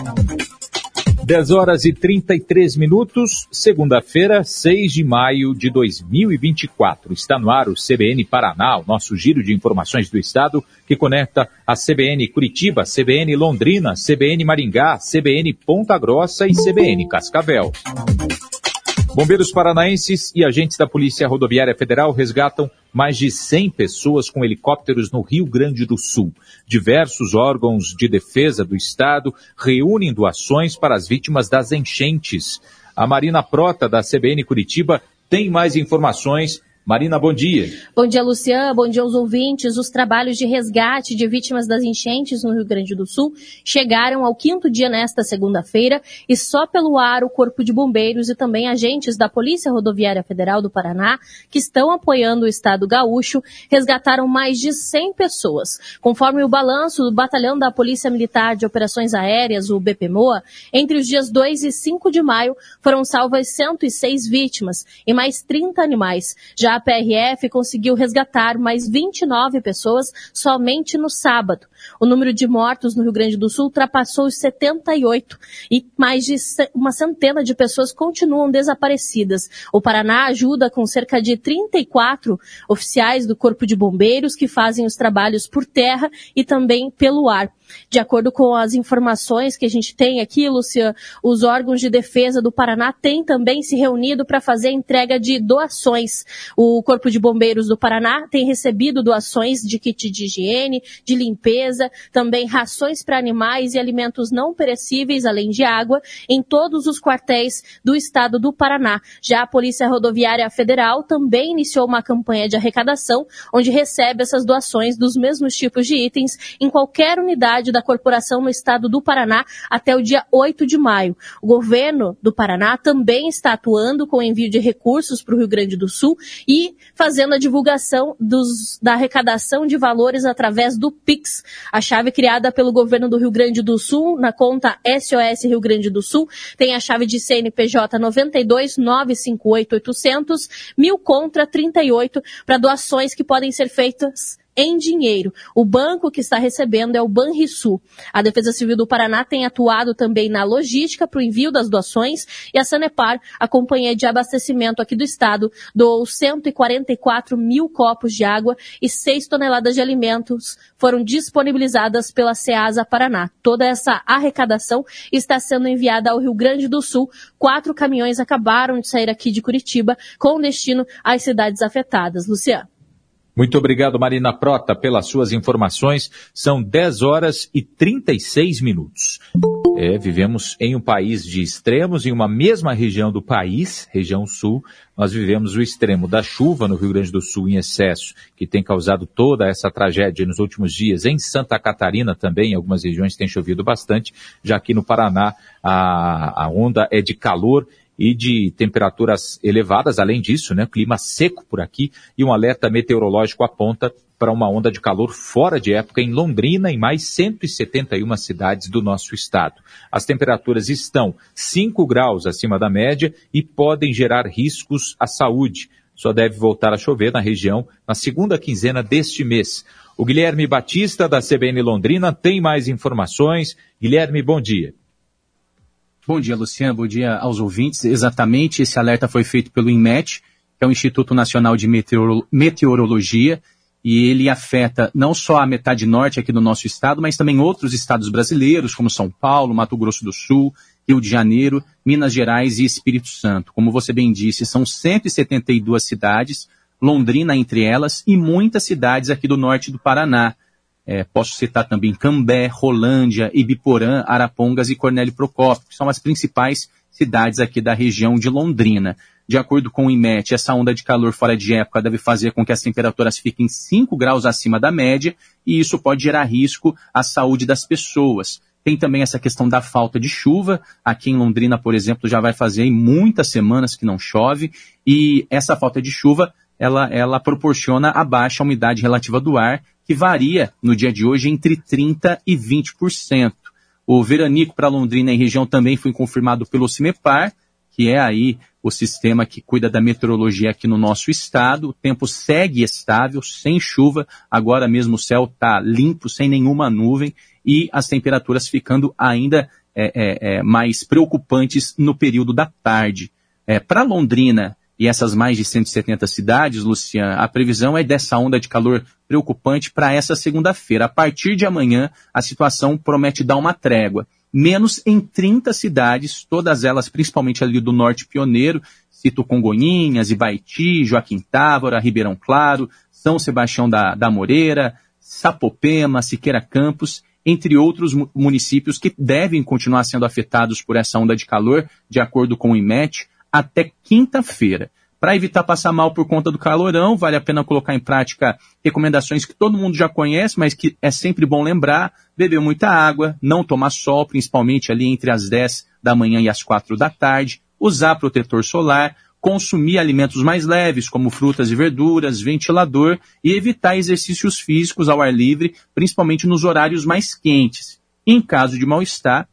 10h33, segunda-feira, 6 de maio de 2024. Está no ar o CBN Paraná, o nosso giro de informações do Estado, que conecta a CBN Curitiba, CBN Londrina, CBN Maringá, CBN Ponta Grossa e CBN Cascavel. Bombeiros paranaenses e agentes da Polícia Rodoviária Federal resgatam mais de 100 pessoas com helicópteros no Rio Grande do Sul. Diversos órgãos de defesa do Estado reúnem doações para as vítimas das enchentes. A Marina Prota, da CBN Curitiba, tem mais informações. Marina, bom dia. Bom dia, Luciano. Bom dia aos ouvintes. Os trabalhos de resgate de vítimas das enchentes no Rio Grande do Sul chegaram ao 5º dia nesta segunda-feira e só pelo ar o Corpo de Bombeiros e também agentes da Polícia Rodoviária Federal do Paraná, que estão apoiando o Estado gaúcho, resgataram mais de 100 pessoas. Conforme o balanço do Batalhão da Polícia Militar de Operações Aéreas, o BPMOA, entre os dias 2 e 5 de maio foram salvas 106 vítimas e mais 30 animais. Já a PRF conseguiu resgatar mais 29 pessoas somente no sábado. O número de mortos no Rio Grande do Sul ultrapassou os 78 e mais de uma centena de pessoas continuam desaparecidas. O Paraná ajuda com cerca de 34 oficiais do Corpo de Bombeiros que fazem os trabalhos por terra e também pelo ar. De acordo com as informações que a gente tem aqui, Luciano, os órgãos de defesa do Paraná têm também se reunido para fazer a entrega de doações. O Corpo de Bombeiros do Paraná tem recebido doações de kit de higiene, de limpeza, também rações para animais e alimentos não perecíveis, além de água, em todos os quartéis do estado do Paraná. Já a Polícia Rodoviária Federal também iniciou uma campanha de arrecadação, onde recebe essas doações dos mesmos tipos de itens em qualquer unidade da corporação no estado do Paraná até o dia 8 de maio. O governo do Paraná também está atuando com o envio de recursos para o Rio Grande do Sul e fazendo a divulgação da arrecadação de valores através do Pix. A chave criada pelo governo do Rio Grande do Sul na conta SOS Rio Grande do Sul tem a chave de CNPJ 92 958 800 1000 contra 38 para doações que podem ser feitas em dinheiro. O banco que está recebendo é o Banrisul. A Defesa Civil do Paraná tem atuado também na logística para o envio das doações e a Sanepar, a companhia de abastecimento aqui do estado, doou 144 mil copos de água e 6 toneladas de alimentos foram disponibilizadas pela Ceasa Paraná. Toda essa arrecadação está sendo enviada ao Rio Grande do Sul. 4 caminhões acabaram de sair aqui de Curitiba com destino às cidades afetadas. Luciano. Muito obrigado, Marina Prota, pelas suas informações. São 10h36. Vivemos em um país de extremos, em uma mesma região do país, região sul. Nós vivemos o extremo da chuva no Rio Grande do Sul em excesso, que tem causado toda essa tragédia nos últimos dias. Em Santa Catarina também, em algumas regiões tem chovido bastante. Já aqui no Paraná, a onda é de calor e de temperaturas elevadas, além disso, clima seco por aqui, e um alerta meteorológico aponta para uma onda de calor fora de época em Londrina e mais 171 cidades do nosso estado. As temperaturas estão 5 graus acima da média e podem gerar riscos à saúde. Só deve voltar a chover na região na segunda quinzena deste mês. O Guilherme Batista, da CBN Londrina, tem mais informações. Guilherme, bom dia. Bom dia, Luciano. Bom dia aos ouvintes. Exatamente, esse alerta foi feito pelo INMET, que é o Instituto Nacional de Meteorologia, e ele afeta não só a metade norte aqui do nosso estado, mas também outros estados brasileiros, como São Paulo, Mato Grosso do Sul, Rio de Janeiro, Minas Gerais e Espírito Santo. Como você bem disse, são 172 cidades, Londrina entre elas, e muitas cidades aqui do norte do Paraná. Posso citar também Cambé, Rolândia, Ibiporã, Arapongas e Cornélio Procópio, que são as principais cidades aqui da região de Londrina. De acordo com o INMET, essa onda de calor fora de época deve fazer com que as temperaturas fiquem 5 graus acima da média e isso pode gerar risco à saúde das pessoas. Tem também essa questão da falta de chuva. Aqui em Londrina, por exemplo, já vai fazer muitas semanas que não chove e essa falta de chuva ela proporciona a baixa umidade relativa do ar, que varia no dia de hoje entre 30% e 20%. O veranico para Londrina e região também foi confirmado pelo CIMEPAR, que é aí o sistema que cuida da meteorologia aqui no nosso estado. O tempo segue estável, sem chuva, agora mesmo o céu está limpo, sem nenhuma nuvem, e as temperaturas ficando ainda mais preocupantes no período da tarde. Para Londrina e essas mais de 170 cidades, Luciano, a previsão é dessa onda de calor preocupante para essa segunda-feira. A partir de amanhã, a situação promete dar uma trégua. Menos em 30 cidades, todas elas principalmente ali do norte pioneiro, cito Congonhinhas, Ibaiti, Joaquim Távora, Ribeirão Claro, São Sebastião da Moreira, Sapopema, Siqueira Campos, entre outros municípios que devem continuar sendo afetados por essa onda de calor, de acordo com o IMET, até quinta-feira. Para evitar passar mal por conta do calorão, vale a pena colocar em prática recomendações que todo mundo já conhece, mas que é sempre bom lembrar: beber muita água, não tomar sol, principalmente ali entre as 10 da manhã e as 4 da tarde, usar protetor solar, consumir alimentos mais leves, como frutas e verduras, ventilador, e evitar exercícios físicos ao ar livre, principalmente nos horários mais quentes. Em caso de mal-estar,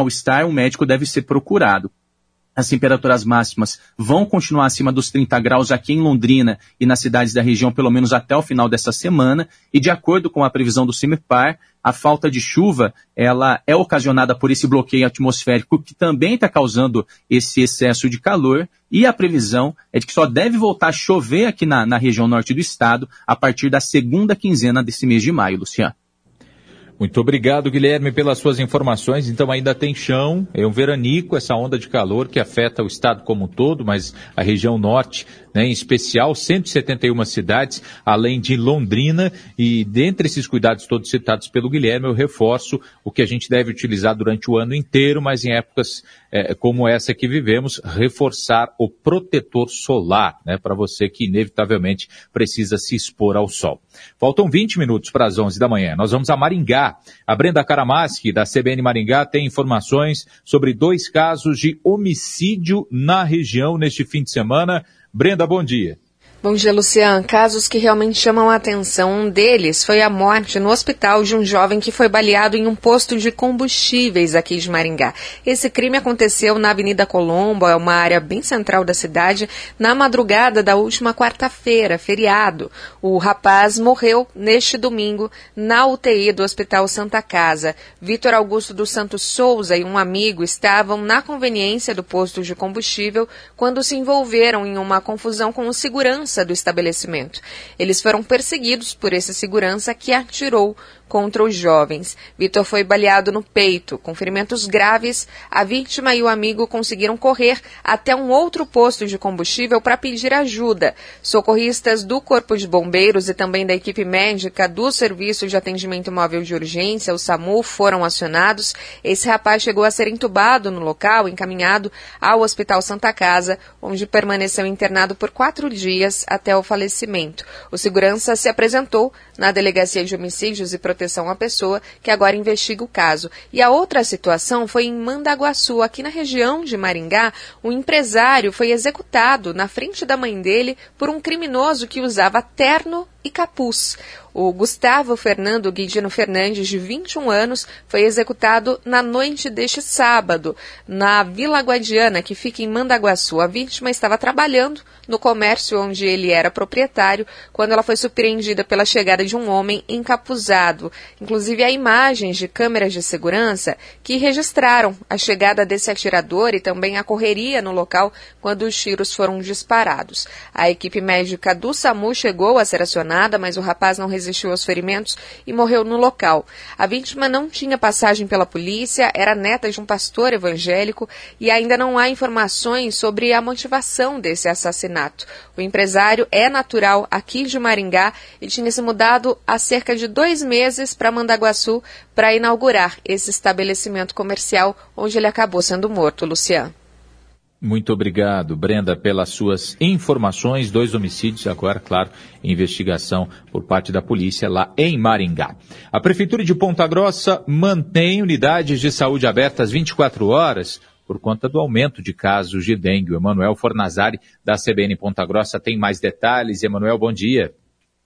o médico deve ser procurado. As temperaturas máximas vão continuar acima dos 30 graus aqui em Londrina e nas cidades da região pelo menos até o final dessa semana, e de acordo com a previsão do CIMEPAR, a falta de chuva ela é ocasionada por esse bloqueio atmosférico que também está causando esse excesso de calor, e a previsão é de que só deve voltar a chover aqui na região norte do estado a partir da segunda quinzena desse mês de maio, Luciano. Muito obrigado, Guilherme, pelas suas informações. Então ainda tem chão, é um veranico, essa onda de calor que afeta o estado como um todo, mas a região norte, né, em especial, 171 cidades, além de Londrina, e dentre esses cuidados todos citados pelo Guilherme, eu reforço o que a gente deve utilizar durante o ano inteiro, mas em épocas como essa que vivemos, reforçar o protetor solar, né, para você que inevitavelmente precisa se expor ao sol. Faltam 20 minutos para as 11 da manhã. Nós vamos a Maringá. A Brenda Karamaski, da CBN Maringá, tem informações sobre 2 casos de homicídio na região neste fim de semana. Brenda, bom dia. Bom dia, Luciano. Casos que realmente chamam a atenção. Um deles foi a morte no hospital de um jovem que foi baleado em um posto de combustíveis aqui de Maringá. Esse crime aconteceu na Avenida Colombo, é uma área bem central da cidade, na madrugada da última quarta-feira, feriado. O rapaz morreu neste domingo na UTI do Hospital Santa Casa. Vitor Augusto dos Santos Souza e um amigo estavam na conveniência do posto de combustível quando se envolveram em uma confusão com o segurança do estabelecimento. Eles foram perseguidos por esse segurança que atirou contra os jovens. Vitor foi baleado no peito, com ferimentos graves. A vítima e o amigo conseguiram correr até um outro posto de combustível para pedir ajuda. Socorristas do Corpo de Bombeiros e também da equipe médica do Serviço de Atendimento Móvel de Urgência, o SAMU, foram acionados. Esse rapaz chegou a ser entubado no local, encaminhado ao Hospital Santa Casa, onde permaneceu internado por 4 dias até o falecimento. O segurança se apresentou na Delegacia de Homicídios e Proteção à Pessoa, que agora investiga o caso. E a outra situação foi em Mandaguaçu, aqui na região de Maringá. Um empresário foi executado na frente da mãe dele por um criminoso que usava terno e capuz. O Gustavo Fernando Guidino Fernandes, de 21 anos, foi executado na noite deste sábado, na Vila Guadiana, que fica em Mandaguaçu. A vítima estava trabalhando no comércio onde ele era proprietário, quando ela foi surpreendida pela chegada de um homem encapuzado. Inclusive, há imagens de câmeras de segurança que registraram a chegada desse atirador e também a correria no local quando os tiros foram disparados. A equipe médica do SAMU chegou a ser acionada, mas o rapaz não resistiu aos ferimentos e morreu no local. A vítima não tinha passagem pela polícia, era neta de um pastor evangélico e ainda não há informações sobre a motivação desse assassinato. O empresário é natural aqui de Maringá e tinha se mudado há cerca de 2 meses para Mandaguaçu para inaugurar esse estabelecimento comercial onde ele acabou sendo morto, Luciano. Muito obrigado, Brenda, pelas suas informações. 2 homicídios, agora, claro, investigação por parte da polícia lá em Maringá. A Prefeitura de Ponta Grossa mantém unidades de saúde abertas 24 horas por conta do aumento de casos de dengue. O Emanuel Fornazari, da CBN Ponta Grossa, tem mais detalhes. Emanuel, bom dia.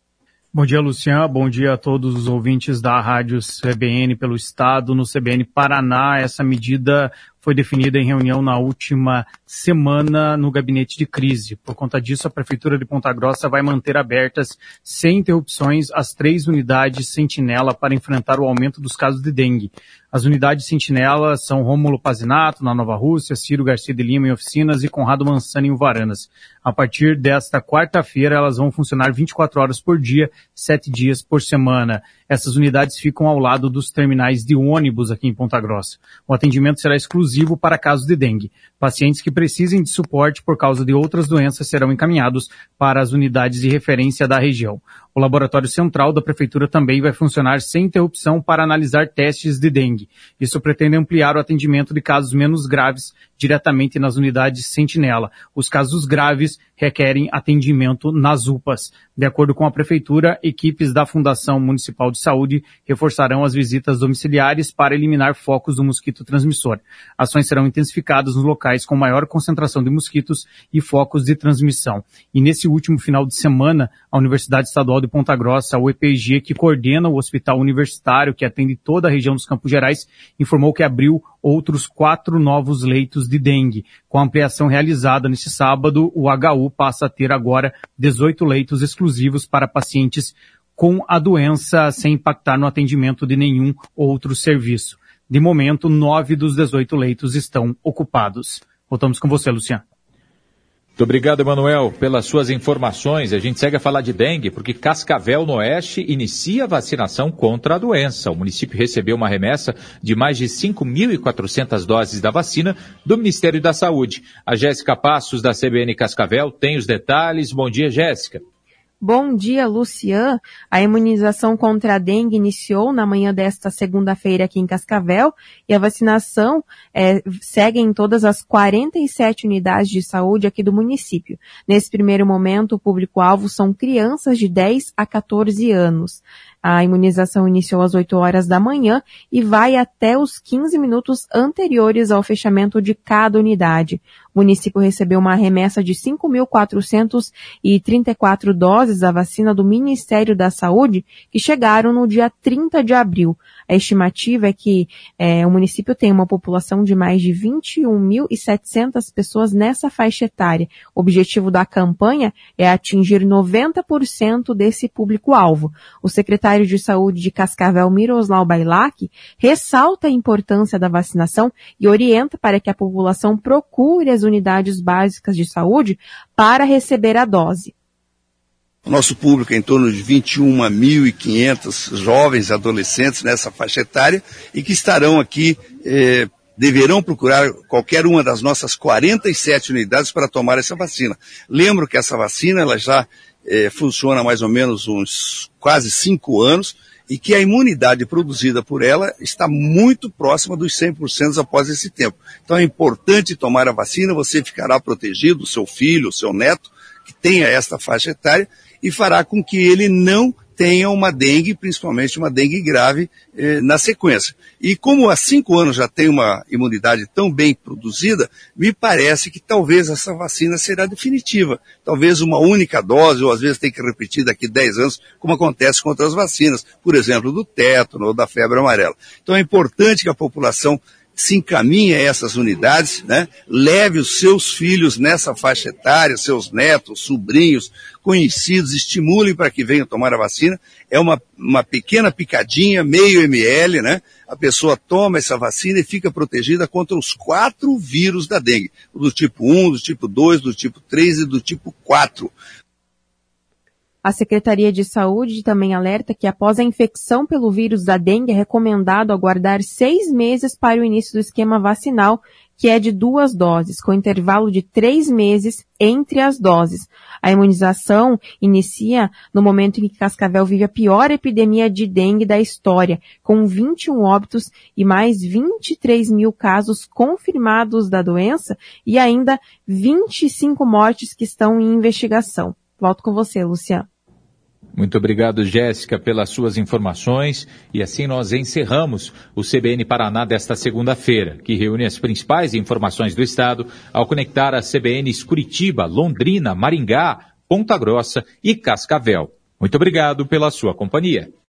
Bom dia, Luciano. Bom dia a todos os ouvintes da Rádio CBN pelo Estado. No CBN Paraná, essa medida foi definida em reunião na última semana no gabinete de crise. Por conta disso, a Prefeitura de Ponta Grossa vai manter abertas, sem interrupções, as 3 unidades Sentinela para enfrentar o aumento dos casos de dengue. As unidades Sentinela são Rômulo Pazinato, na Nova Rússia, Ciro Garcia de Lima em Oficinas e Conrado Mansani em Uvaranas. A partir desta quarta-feira, elas vão funcionar 24 horas por dia, 7 dias por semana. Essas unidades ficam ao lado dos terminais de ônibus aqui em Ponta Grossa. O atendimento será exclusivo para casos de dengue. Pacientes que precisem de suporte por causa de outras doenças serão encaminhados para as unidades de referência da região. O laboratório central da Prefeitura também vai funcionar sem interrupção para analisar testes de dengue. Isso pretende ampliar o atendimento de casos menos graves diretamente nas unidades Sentinela. Os casos graves requerem atendimento nas UPAs. De acordo com a Prefeitura, equipes da Fundação Municipal de Saúde reforçarão as visitas domiciliares para eliminar focos do mosquito transmissor. Ações serão intensificadas nos locais com maior concentração de mosquitos e focos de transmissão. E nesse último final de semana, a Universidade Estadual de Ponta Grossa, a UEPG, que coordena o hospital universitário que atende toda a região dos Campos Gerais, informou que abriu outros 4 novos leitos de dengue. Com a ampliação realizada neste sábado, o HU passa a ter agora 18 leitos exclusivos para pacientes com a doença, sem impactar no atendimento de nenhum outro serviço. De momento, 9 dos 18 leitos estão ocupados. Voltamos com você, Luciano. Muito obrigado, Emanuel, pelas suas informações. A gente segue a falar de dengue, porque Cascavel, no Oeste, inicia a vacinação contra a doença. O município recebeu uma remessa de mais de 5.400 doses da vacina do Ministério da Saúde. A Jéssica Passos, da CBN Cascavel, tem os detalhes. Bom dia, Jéssica. Bom dia, Lucian. A imunização contra a dengue iniciou na manhã desta segunda-feira aqui em Cascavel e a vacinação segue em todas as 47 unidades de saúde aqui do município. Nesse primeiro momento, o público-alvo são crianças de 10 a 14 anos. A imunização iniciou às 8 horas da manhã e vai até os 15 minutos anteriores ao fechamento de cada unidade. O município recebeu uma remessa de 5.434 doses da vacina do Ministério da Saúde, que chegaram no dia 30 de abril. A estimativa é que o município tem uma população de mais de 21.700 pessoas nessa faixa etária. O objetivo da campanha é atingir 90% desse público-alvo. O secretário de Saúde de Cascavel, Miroslav Bailac, ressalta a importância da vacinação e orienta para que a população procure as unidades básicas de saúde para receber a dose. O nosso público é em torno de 21.500 jovens e adolescentes nessa faixa etária e que estarão aqui, deverão procurar qualquer uma das nossas 47 unidades para tomar essa vacina. Lembro que essa vacina ela já funciona há mais ou menos uns quase 5 anos e que a imunidade produzida por ela está muito próxima dos 100% após esse tempo. Então é importante tomar a vacina, você ficará protegido, o seu filho, o seu neto, que tenha esta faixa etária, e fará com que ele não tenha uma dengue, principalmente uma dengue grave, na sequência. E como há 5 anos já tem uma imunidade tão bem produzida, me parece que talvez essa vacina será definitiva. Talvez uma única dose, ou às vezes tem que repetir daqui 10 anos, como acontece com outras vacinas, por exemplo, do tétano ou da febre amarela. Então é importante que a população se encaminhe a essas unidades, né? Leve os seus filhos nessa faixa etária, seus netos, sobrinhos, conhecidos, estimulem para que venham tomar a vacina. É uma pequena picadinha, meio ml, né? A pessoa toma essa vacina e fica protegida contra os 4 vírus da dengue. Do tipo 1, do tipo 2, do tipo 3 e do tipo 4. A Secretaria de Saúde também alerta que após a infecção pelo vírus da dengue é recomendado aguardar 6 meses para o início do esquema vacinal, que é de 2 doses, com intervalo de 3 meses entre as doses. A imunização inicia no momento em que Cascavel vive a pior epidemia de dengue da história, com 21 óbitos e mais 23 mil casos confirmados da doença e ainda 25 mortes que estão em investigação. Volto com você, Luciano. Muito obrigado, Jéssica, pelas suas informações. E assim nós encerramos o CBN Paraná desta segunda-feira, que reúne as principais informações do estado ao conectar as CBNs Curitiba, Londrina, Maringá, Ponta Grossa e Cascavel. Muito obrigado pela sua companhia.